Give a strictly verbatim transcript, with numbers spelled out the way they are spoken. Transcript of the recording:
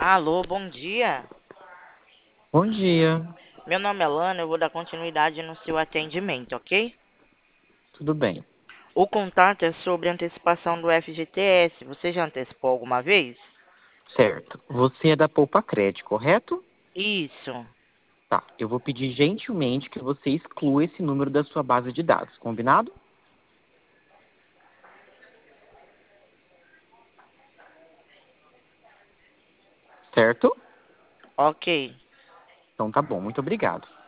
Alô, bom dia. Bom dia, Meu nome é Lana, eu vou dar continuidade no seu atendimento, ok? tudo bem? O contato é sobre antecipação do F G T S. Você já antecipou alguma vez? Certo. Você é da Poupa Crédito, correto? Isso. Tá. Eu vou pedir gentilmente que você exclua esse número da sua base de dados, combinado? Certo? Ok. Então tá bom, muito obrigado.